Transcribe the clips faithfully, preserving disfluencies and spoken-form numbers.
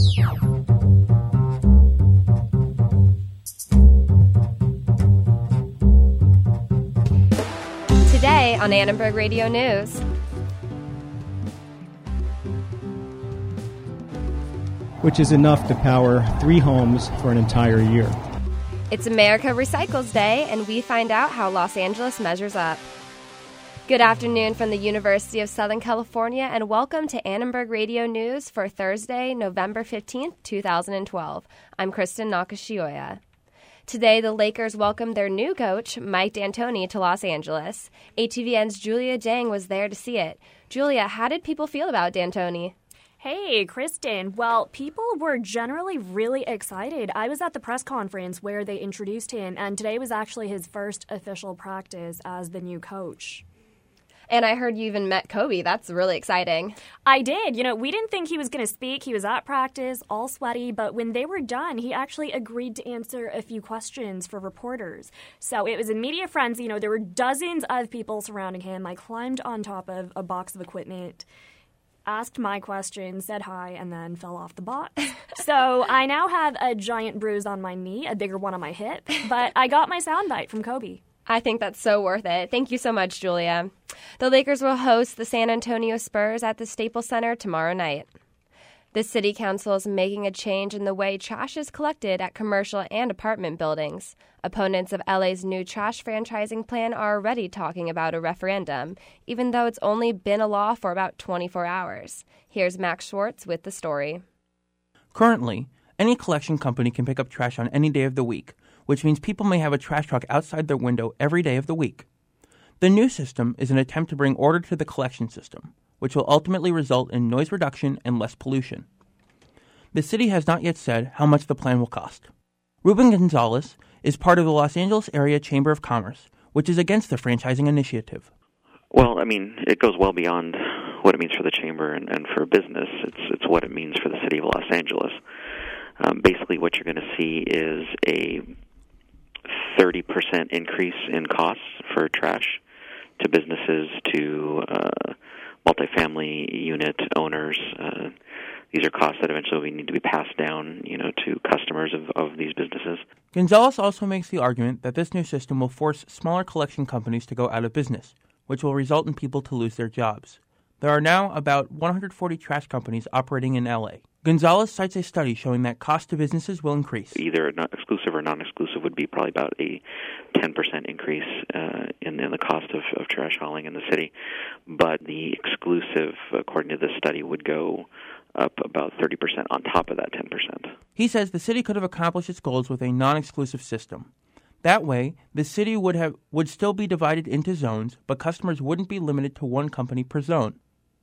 Today on Annenberg Radio News. Which is enough to power three homes for an entire year. It's America Recycles Day, and we find out how Los Angeles measures up. Good afternoon from the University of Southern California, and welcome to Annenberg Radio News for Thursday, November fifteenth, twenty twelve. I'm Kristen Nakashioya. Today, the Lakers welcomed their new coach, Mike D'Antoni, to Los Angeles. A T V N's Julia Jang was there to see it. Julia, how did people feel about D'Antoni? Hey, Kristen. Well, people were generally really excited. I was at the press conference where they introduced him, and today was actually his first official practice as the new coach. And I heard you even met Kobe. That's really exciting. I did. You know, we didn't think he was going to speak. He was at practice, all sweaty, but when they were done, he actually agreed to answer a few questions for reporters. So it was a media frenzy. You know, there were dozens of people surrounding him. I climbed on top of a box of equipment, asked my question, said hi, and then fell off the box. So I now have a giant bruise on my knee, a bigger one on my hip, but I got my soundbite from Kobe. I think that's so worth it. Thank you so much, Julia. The Lakers will host the San Antonio Spurs at the Staples Center tomorrow night. The city council is making a change in the way trash is collected at commercial and apartment buildings. Opponents of L A's new trash franchising plan are already talking about a referendum, even though it's only been a law for about twenty-four hours. Here's Max Schwartz with the story. Currently, any collection company can pick up trash on any day of the week, which means people may have a trash truck outside their window every day of the week. The new system is an attempt to bring order to the collection system, which will ultimately result in noise reduction and less pollution. The city has not yet said how much the plan will cost. Ruben Gonzalez is part of the Los Angeles Area Chamber of Commerce, which is against the franchising initiative. Well, I mean, it goes well beyond what it means for the chamber and, and for business. It's it's what it means for the city of Los Angeles. Um, basically, what you're going to see is a thirty percent increase in costs for trash to businesses, to uh, multifamily unit owners. Uh, these are costs that eventually we need to be passed down, you know, to customers of, of these businesses. Gonzalez also makes the argument that this new system will force smaller collection companies to go out of business, which will result in people to lose their jobs. There are now about one hundred forty trash companies operating in L A. Gonzalez cites a study showing that cost to businesses will increase. Either not exclusive or non-exclusive would be probably about a ten percent increase uh, in, in the cost of, of trash hauling in the city. But the exclusive, according to this study, would go up about thirty percent on top of that ten percent. He says the city could have accomplished its goals with a non-exclusive system. That way, the city would have would still be divided into zones, but customers wouldn't be limited to one company per zone.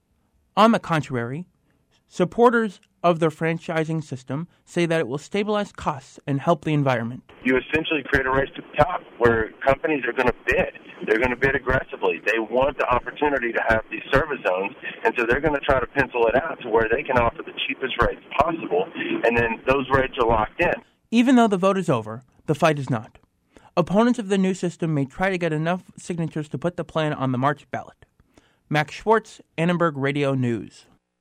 On the contrary, supporters of the franchising system say that it will stabilize costs and help the environment. You essentially create a race to the top where companies are going to bid. They're going to bid aggressively. They want the opportunity to have these service zones, and so they're going to try to pencil it out to where they can offer the cheapest rates possible, and then those rates are locked in. Even though the vote is over, the fight is not. Opponents of the new system may try to get enough signatures to put the plan on the March ballot. Max Schwartz, Annenberg Radio News.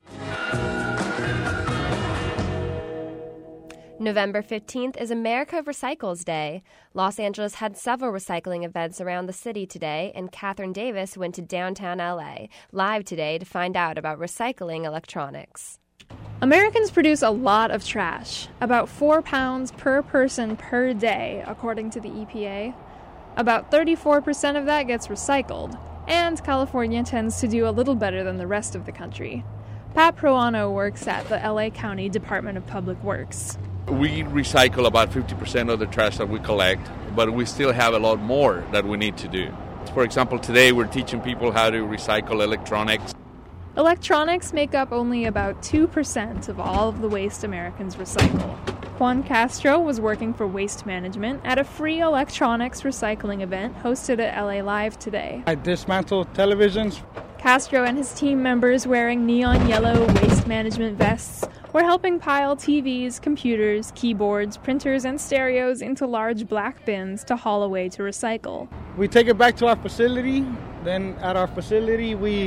November fifteenth is America Recycles Day. Los Angeles had several recycling events around the city today, and Catherine Davis went to downtown L A live today to find out about recycling electronics. Americans produce a lot of trash, about four pounds per person per day, according to the E P A. About thirty-four percent of that gets recycled, and California tends to do a little better than the rest of the country. Pat Proano works at the L A County Department of Public Works. We recycle about fifty percent of the trash that we collect, but we still have a lot more that we need to do. For example, today we're teaching people how to recycle electronics. Electronics make up only about two percent of all of the waste Americans recycle. Juan Castro was working for Waste Management at a free electronics recycling event hosted at L A Live today. I dismantle televisions. Castro and his team members wearing neon yellow Waste Management vests were helping pile T Vs, computers, keyboards, printers, and stereos into large black bins to haul away to recycle. We take it back to our facility. Then at our facility, we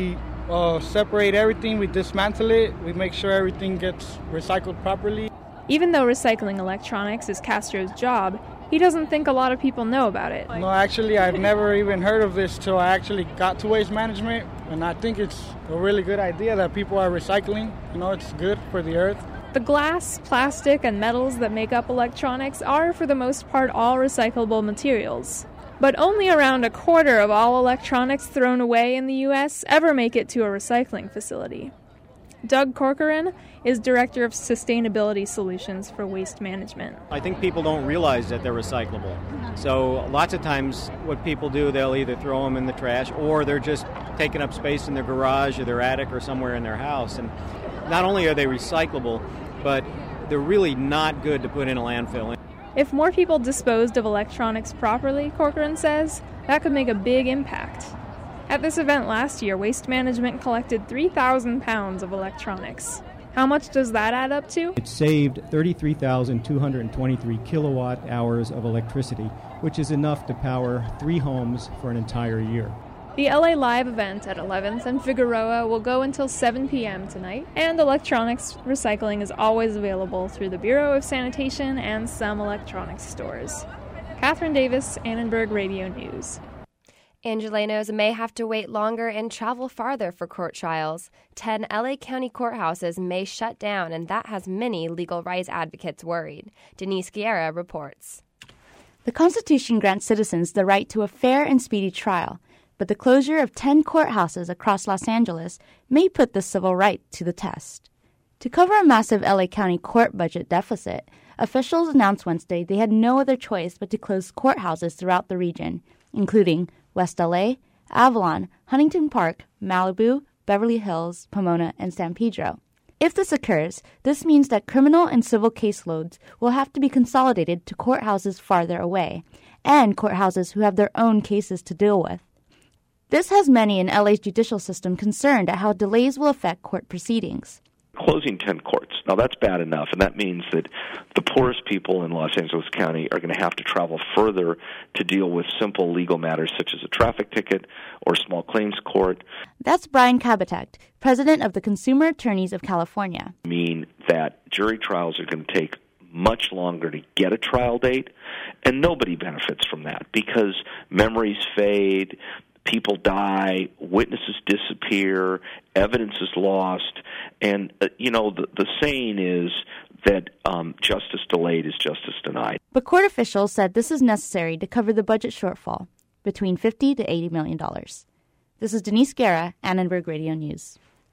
uh, separate everything. We dismantle it. We make sure everything gets recycled properly. Even though recycling electronics is Castro's job, he doesn't think a lot of people know about it. No, actually, I've never even heard of this till I actually got to waste management, and I think it's a really good idea that people are recycling. You know, it's good for the earth. The glass, plastic, and metals that make up electronics are, for the most part, all recyclable materials. But only around a quarter of all electronics thrown away in the U S ever make it to a recycling facility. Doug Corcoran is Director of Sustainability Solutions for Waste Management. I think people don't realize that they're recyclable. So lots of times what people do, they'll either throw them in the trash or they're just taking up space in their garage or their attic or somewhere in their house. And not only are they recyclable, but they're really not good to put in a landfill. If more people disposed of electronics properly, Corcoran says, that could make a big impact. At this event last year, Waste Management collected three thousand pounds of electronics. How much does that add up to? It saved thirty-three thousand two hundred twenty-three kilowatt hours of electricity, which is enough to power three homes for an entire year. The L A Live event at eleventh and Figueroa will go until seven p.m. tonight, and electronics recycling is always available through the Bureau of Sanitation and some electronics stores. Catherine Davis, Annenberg Radio News. Angelenos may have to wait longer and travel farther for court trials. Ten L A County courthouses may shut down, and that has many legal rights advocates worried. Denise Guerra reports. The Constitution grants citizens the right to a fair and speedy trial, but the closure of ten courthouses across Los Angeles may put this civil right to the test. To cover a massive L A County court budget deficit, officials announced Wednesday they had no other choice but to close courthouses throughout the region, including West L A, Avalon, Huntington Park, Malibu, Beverly Hills, Pomona, and San Pedro. If this occurs, this means that criminal and civil caseloads will have to be consolidated to courthouses farther away, and courthouses who have their own cases to deal with. This has many in L A's judicial system concerned at how delays will affect court proceedings. Closing ten courts. Now, that's bad enough, and that means that the poorest people in Los Angeles County are going to have to travel further to deal with simple legal matters such as a traffic ticket or small claims court. That's Brian Kabatek, president of the Consumer Attorneys of California. Mean that jury trials are going to take much longer to get a trial date, and nobody benefits from that because memories fade, people die, witnesses disappear, evidence is lost, and, uh, you know, the, the saying is that um, justice delayed is justice denied. But court officials said this is necessary to cover the budget shortfall, between fifty to eighty million dollars. This is Denise Guerra, Annenberg Radio News.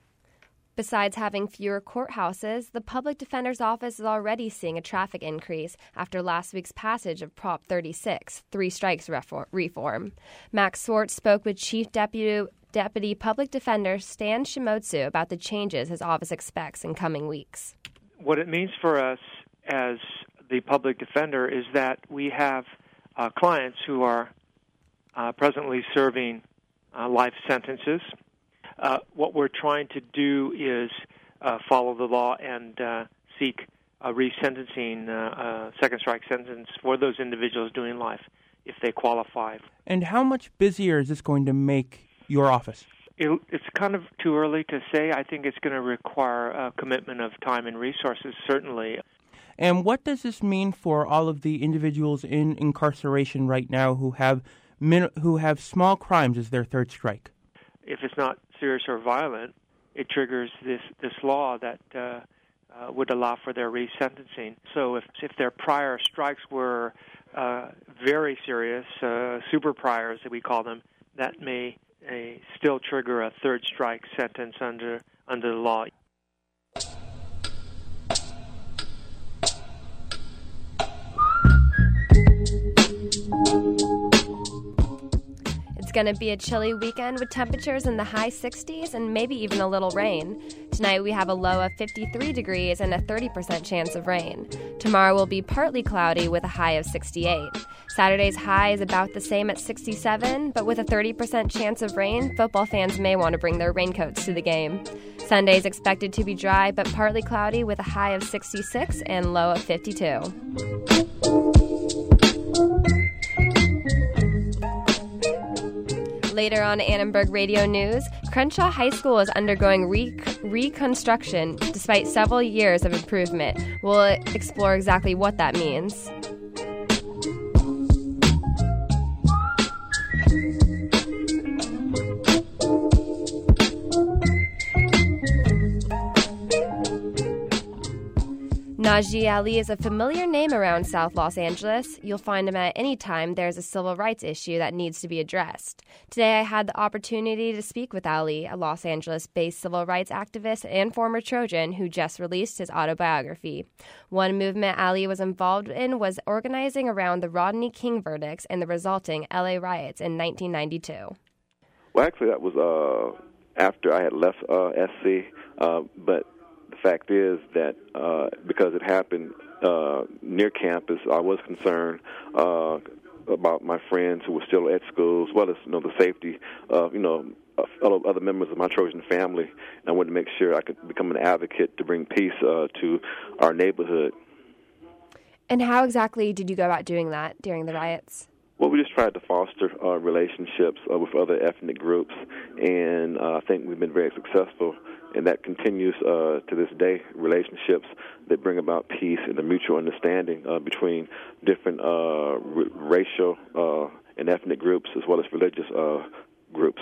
Besides having fewer courthouses, the Public Defender's Office is already seeing a traffic increase after last week's passage of Prop thirty-six, Three Strikes reform. Max Swartz spoke with Chief Deputy, Deputy Public Defender Stan Shimotsu about the changes his office expects in coming weeks. What it means for us as the public defender is that we have uh, clients who are uh, presently serving uh, life sentences. Uh, what we're trying to do is uh, follow the law and uh, seek a resentencing, uh, uh, second strike sentence for those individuals doing life if they qualify. And how much busier is this going to make your office? It, it's kind of too early to say. I think it's going to require a commitment of time and resources, certainly. And what does this mean for all of the individuals in incarceration right now who have min- who have small crimes as their third strike? If it's not serious or violent, it triggers this, this law that uh, uh, would allow for their resentencing. So if, if their prior strikes were uh, very serious, uh, super priors that we call them, that may uh, still trigger a third strike sentence under under the law. It's going to be a chilly weekend with temperatures in the high sixties and maybe even a little rain. Tonight we have a low of fifty-three degrees and a thirty percent chance of rain. Tomorrow will be partly cloudy with a high of sixty-eight. Saturday's high is about the same at sixty-seven, but with a thirty percent chance of rain, football fans may want to bring their raincoats to the game. Sunday is expected to be dry but partly cloudy with a high of sixty-six and low of fifty-two. Later on Annenberg Radio News, Crenshaw High School is undergoing re- reconstruction despite several years of improvement. We'll explore exactly what that means. Najee Ali is a familiar name around South Los Angeles. You'll find him at any time there's a civil rights issue that needs to be addressed. Today I had the opportunity to speak with Ali, a Los Angeles-based civil rights activist and former Trojan who just released his autobiography. One movement Ali was involved in was organizing around the Rodney King verdicts and the resulting L A riots in nineteen ninety-two. Well, actually, that was uh, after I had left uh, S C, uh, but the fact is that uh, because it happened uh, near campus, I was concerned uh, about my friends who were still at school, as well as you know the safety of you know fellow other members of my Trojan family. And I wanted to make sure I could become an advocate to bring peace uh, to our neighborhood. And how exactly did you go about doing that during the riots? Well, we just tried to foster uh, relationships uh, with other ethnic groups, and uh, I think we've been very successful. And that continues uh, to this day, relationships that bring about peace and a mutual understanding uh, between different uh, r- racial uh, and ethnic groups as well as religious uh, groups.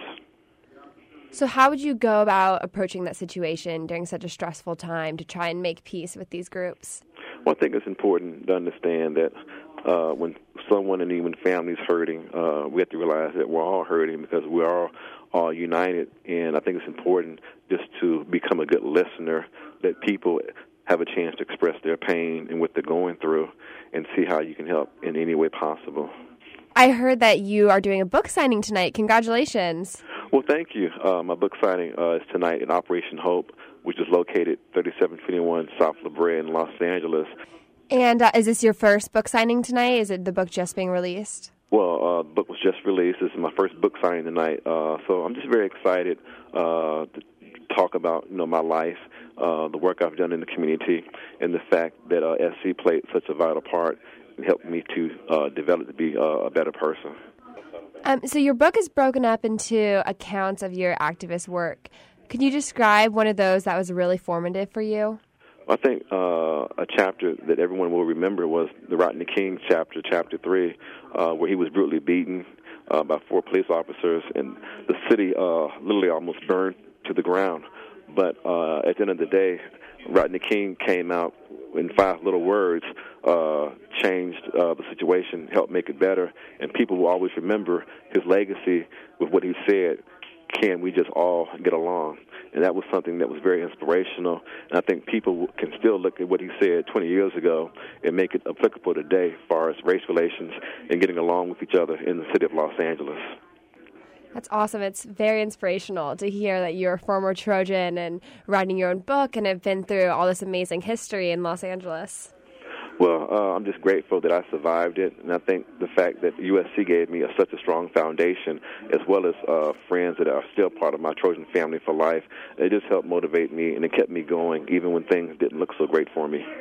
So how would you go about approaching that situation during such a stressful time to try and make peace with these groups? Well, I think it's important to understand that uh, when someone and even families hurting, uh, we have to realize that we're all hurting because we're all all united, and I think it's important just to become a good listener, that people have a chance to express their pain and what they're going through, and see how you can help in any way possible. I heard that you are doing a book signing tonight. Congratulations. Well, thank you. Uh, my book signing uh, is tonight at Operation Hope, which is located thirty-seven twenty-one South La Brea in Los Angeles. And uh, is this your first book signing tonight? Is it the book just being released? Well, uh, the book was just released. This is my first book signing tonight, uh, so I'm just very excited uh, to talk about you know my life, uh, the work I've done in the community, and the fact that uh, S C played such a vital part and helped me to uh, develop to be uh, a better person. Um, so your book is broken up into accounts of your activist work. Can you describe one of those that was really formative for you? I think uh, a chapter that everyone will remember was the Rodney King chapter, chapter three, uh, where he was brutally beaten uh, by four police officers, and the city uh, literally almost burned to the ground. But uh, at the end of the day, Rodney King came out in five little words, uh, changed uh, the situation, helped make it better, and people will always remember his legacy with what he said, can we just all get along? And that was something that was very inspirational. And I think people can still look at what he said twenty years ago and make it applicable today as far as race relations and getting along with each other in the city of Los Angeles. That's awesome. It's very inspirational to hear that you're a former Trojan and writing your own book and have been through all this amazing history in Los Angeles. Well, uh, I'm just grateful that I survived it, and I think the fact that U S C gave me a, such a strong foundation, as well as uh, friends that are still part of my Trojan family for life, it just helped motivate me, and it kept me going, even when things didn't look so great for me.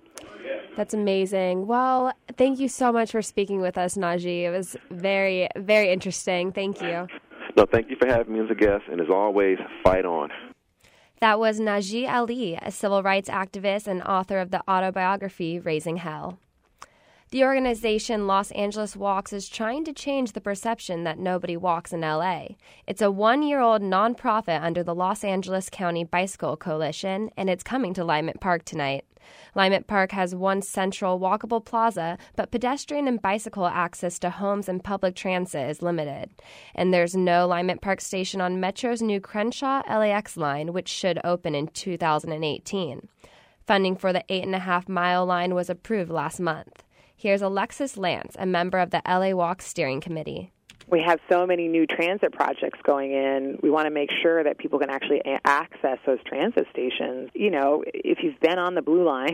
That's amazing. Well, thank you so much for speaking with us, Najee. It was very, very interesting. Thank you. No, thank you for having me as a guest, and as always, fight on. That was Najee Ali, a civil rights activist and author of the autobiography Raising Hell. The organization Los Angeles Walks is trying to change the perception that nobody walks in L A. It's a one-year-old nonprofit under the Los Angeles County Bicycle Coalition, and it's coming to Lyment Park tonight. Lyment Park has one central walkable plaza, but pedestrian and bicycle access to homes and public transit is limited. And there's no Lyment Park station on Metro's new Crenshaw L A X line, which should open in two thousand eighteen. Funding for the eight and a half mile line was approved last month. Here's Alexis Lance, a member of the L A Walk Steering Committee. We have so many new transit projects going in. We want to make sure that people can actually a- access those transit stations. You know, if you've been on the Blue Line,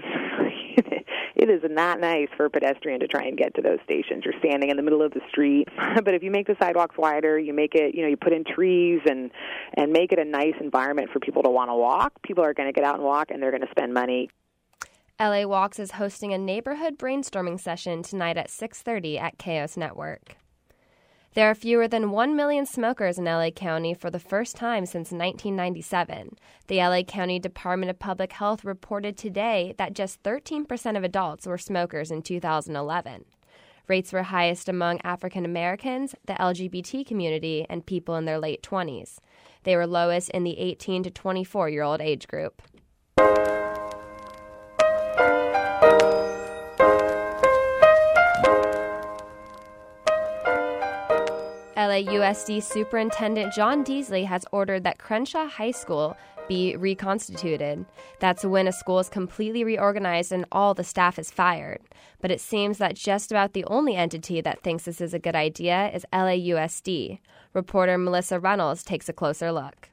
it is not nice for a pedestrian to try and get to those stations. You're standing in the middle of the street. But if you make the sidewalks wider, you make it, you know, you put in trees and, and make it a nice environment for people to want to walk, people are going to get out and walk, and they're going to spend money. L A Walks is hosting a neighborhood brainstorming session tonight at six thirty at Chaos Network. There are fewer than one million smokers in L A County for the first time since nineteen ninety-seven. The L A County Department of Public Health reported today that just thirteen percent of adults were smokers in two thousand eleven. Rates were highest among African Americans, the L G B T community, and people in their late twenties. They were lowest in the eighteen to twenty-four-year-old age group. L A U S D Superintendent John Deasley has ordered that Crenshaw High School be reconstituted. That's when a school is completely reorganized and all the staff is fired. But it seems that just about the only entity that thinks this is a good idea is L A U S D. Reporter Melissa Reynolds takes a closer look.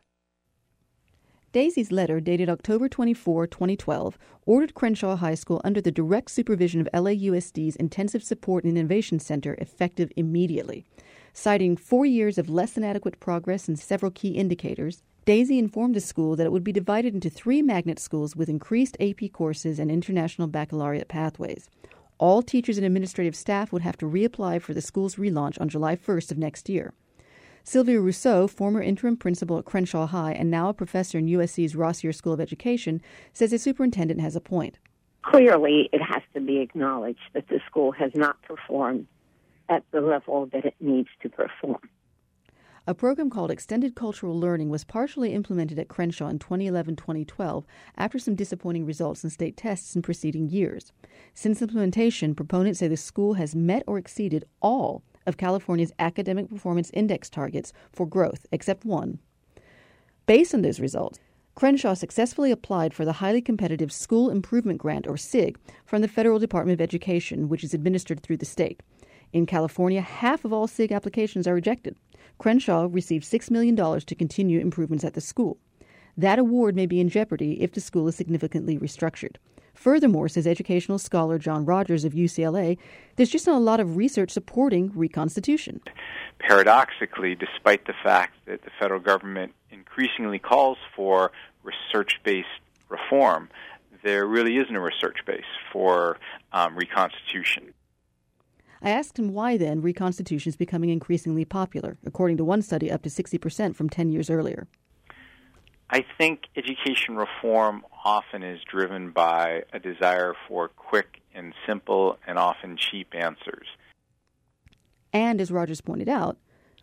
Daisy's letter, dated October twenty-fourth, twenty twelve, ordered Crenshaw High School under the direct supervision of L A U S D's Intensive Support and Innovation Center effective immediately. Citing four years of less than adequate progress in several key indicators, Daisy informed the school that it would be divided into three magnet schools with increased A P courses and international baccalaureate pathways. All teachers and administrative staff would have to reapply for the school's relaunch on July first of next year. Sylvia Rousseau, former interim principal at Crenshaw High and now a professor in U S C's Rossier School of Education, says the superintendent has a point. Clearly, it has to be acknowledged that the school has not performed at the level that it needs to perform. A program called Extended Cultural Learning was partially implemented at Crenshaw in twenty eleven to twenty twelve after some disappointing results in state tests in preceding years. Since implementation, proponents say the school has met or exceeded all of California's Academic Performance Index targets for growth, except one. Based on those results, Crenshaw successfully applied for the highly competitive School Improvement Grant, or S I G, from the Federal Department of Education, which is administered through the state. In California, half of all S I G applications are rejected. Crenshaw received six million dollars to continue improvements at the school. That award may be in jeopardy if the school is significantly restructured. Furthermore, says educational scholar John Rogers of U C L A, there's just not a lot of research supporting reconstitution. Paradoxically, despite the fact that the federal government increasingly calls for research-based reform, there really isn't a research base for um, reconstitution. I asked him why, then, reconstitution is becoming increasingly popular, according to one study up to sixty percent from ten years earlier. I think education reform often is driven by a desire for quick and simple and often cheap answers. And, as Rogers pointed out,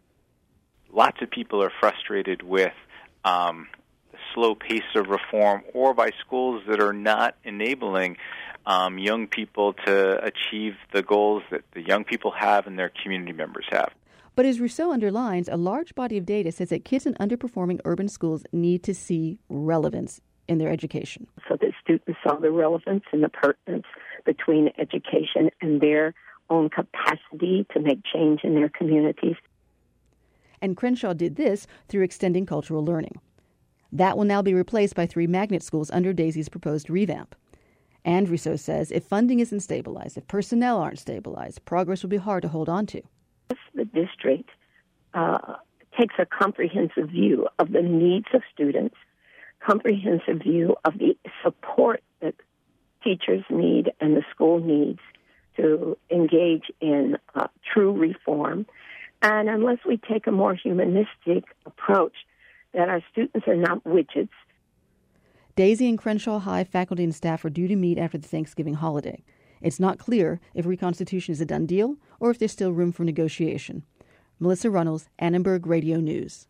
lots of people are frustrated with um, the slow pace of reform or by schools that are not enabling Um, young people to achieve the goals that the young people have and their community members have. But as Rousseau underlines, a large body of data says that kids in underperforming urban schools need to see relevance in their education. So that students saw the relevance and the pertinence between education and their own capacity to make change in their communities. And Crenshaw did this through extending cultural learning. That will now be replaced by three magnet schools under Daisy's proposed revamp. And Rousseau says if funding isn't stabilized, if personnel aren't stabilized, progress will be hard to hold on to. The district uh, takes a comprehensive view of the needs of students, comprehensive view of the support that teachers need and the school needs to engage in uh, true reform. And unless we take a more humanistic approach, that our students are not widgets. Daisy and Crenshaw High faculty and staff are due to meet after the Thanksgiving holiday. It's not clear if reconstitution is a done deal or if there's still room for negotiation. Melissa Reynolds, Annenberg Radio News.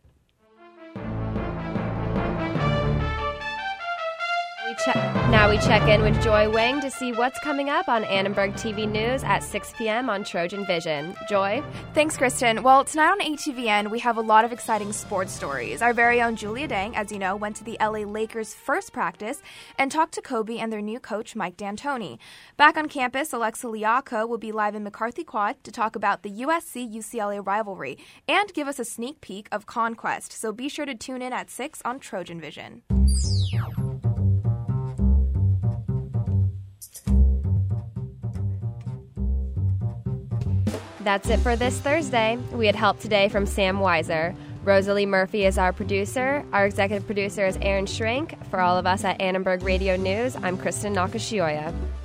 We che- now we check in with Joy Wang to see what's coming up on Annenberg T V News at six p.m. on Trojan Vision. Joy? Thanks, Kristen. Well, tonight on A T V N, we have a lot of exciting sports stories. Our very own Julia Dang, as you know, went to the L A Lakers' first practice and talked to Kobe and their new coach, Mike D'Antoni. Back on campus, Alexa Liako will be live in McCarthy Quad to talk about the U S C U C L A rivalry and give us a sneak peek of Conquest. So be sure to tune in at six on Trojan Vision. That's it for this Thursday. We had help today from Sam Weiser. Rosalie Murphy is our producer. Our executive producer is Aaron Schrank. For all of us at Annenberg Radio News, I'm Kristen Nakashioya.